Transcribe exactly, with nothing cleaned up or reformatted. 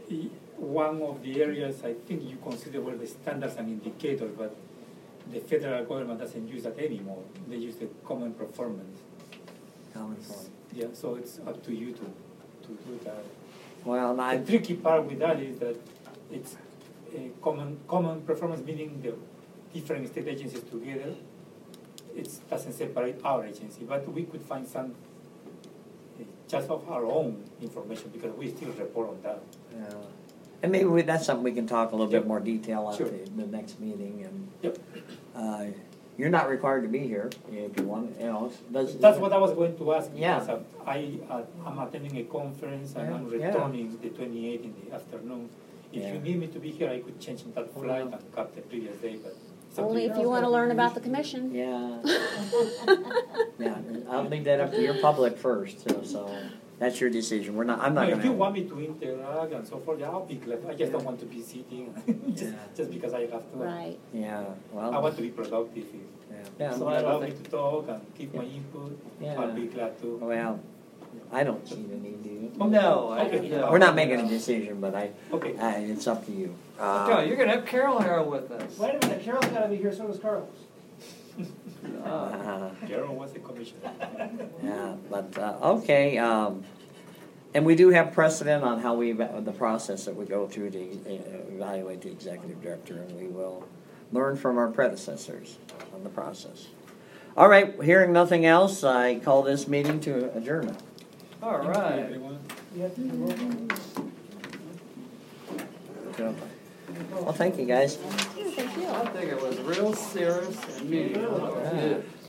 i- one of the areas I think you consider were the standards and indicators, but the federal government doesn't use that anymore. They use the common performance. Common point. Yeah, so it's up to you to, to do that. Well, I, The tricky part with that is that it's a common common performance, meaning the different state agencies together. It doesn't separate our agency, but we could find some uh, just of our own information because we still report on that. yeah. And maybe we, that's something we can talk a little Yep. bit more detail on Sure. the, the next meeting. And Yep. uh, you're not required to be here if you want. You know, does, That's what I was going to ask. Yeah. Because I uh, I'm attending a conference and Yeah, I'm yeah. returning the twenty-eighth in the afternoon. If Yeah. you need me to be here, I could change that flight and come the previous day, but. it's up to Only you. if you want to learn about the commission. Yeah. Yeah. I'll leave that up to your public first. So, so that's your decision. We're not. I'm not No, going if you want me to interact and so forth, yeah, I'll be glad. I just don't want to be sitting just, Yeah. just because I have to. Right. Yeah. Well. I want to be productive. If Yeah. Yeah. so I don't allow me think- to talk and give my input, Yeah. I'll be glad to. Well, I don't see the need to. No, I, Okay. no. We're not making a decision, but I. Okay. Uh, it's up to you. No, Uh, you're gonna have Carol here with us. Wait a minute, Carol's gotta be here, so does Carlos. Uh, uh, Gerald was a commissioner. yeah, but uh, okay. Um, and we do have precedent on how we eva- the process that we go through to uh, evaluate the executive director, and we will learn from our predecessors on the process. All right. Hearing nothing else, I call this meeting to adjournment. all Thank you, right. everyone. You have to do roll call. Well, thank you, guys. Thank you. I think it was real serious and meaningful. Yeah.